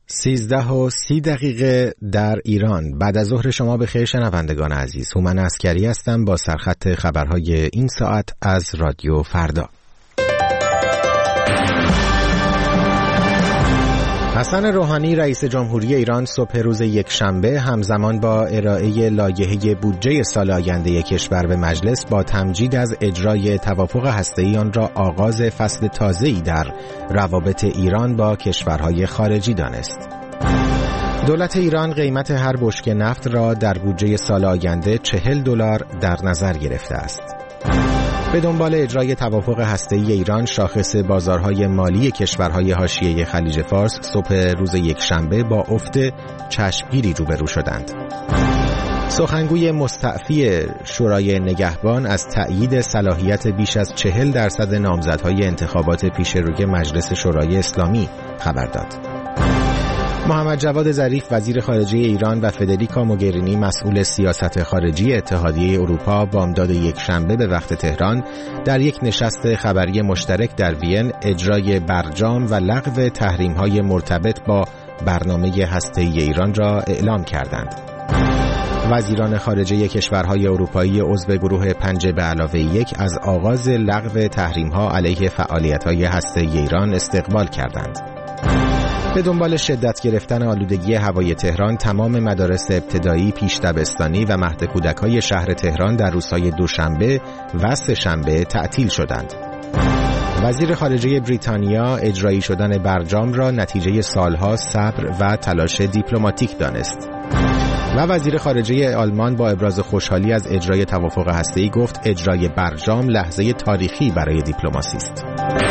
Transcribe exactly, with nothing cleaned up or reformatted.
سیزده و سی دقیقه در ایران. بعد از ظهر شما بخیر شنوندگان عزیز. هومن عسکری هستم با سرخط خبرهای این ساعت از رادیو فردا. حسن روحانی رئیس جمهوری ایران صبح روز یکشنبه همزمان با ارائه لایحه بودجه سال آینده کشور به مجلس با تمجید از اجرای توافق هسته‌ای آن را آغاز فصل تازه‌ای در روابط ایران با کشورهای خارجی دانست. دولت ایران قیمت هر بشکه نفت را در بودجه سال آینده چهل دلار در نظر گرفته است. به دنبال اجرای توافق هسته‌ای ایران، شاخص بازارهای مالی کشورهای حاشیه خلیج فارس صبح روز یکشنبه با افت چشمگیری روبرو شدند. سخنگوی مستعفی شورای نگهبان از تأیید صلاحیت بیش از چهل درصد نامزدهای انتخابات پیشروی مجلس شورای اسلامی خبر داد. محمد جواد ظریف وزیر خارجه ایران و فدریکا موگرینی مسئول سیاست خارجی اتحادیه اروپا بامداد یکشنبه به وقت تهران در یک نشست خبری مشترک در وین اجرای برجام و لغو تحریم‌های مرتبط با برنامه هسته‌ای ایران را اعلام کردند. وزیران خارجه کشورهای اروپایی عضو گروه پنج به علاوه یک از آغاز لغو تحریم‌ها علیه فعالیت‌های هسته‌ای ایران استقبال کردند. به دنبال شدت گرفتن آلودگی هوای تهران، تمام مدارس ابتدایی، پیش دبستانی و مهد کودک‌های شهر تهران در روزهای دوشنبه و سه‌شنبه تعطیل شدند. وزیر خارجه بریتانیا اجرایی شدن برجام را نتیجه سالها صبر و تلاش دیپلماتیک دانست. و وزیر خارجه آلمان با ابراز خوشحالی از اجرای توافق هسته‌ای گفت اجرای برجام لحظه تاریخی برای دیپلماسی است.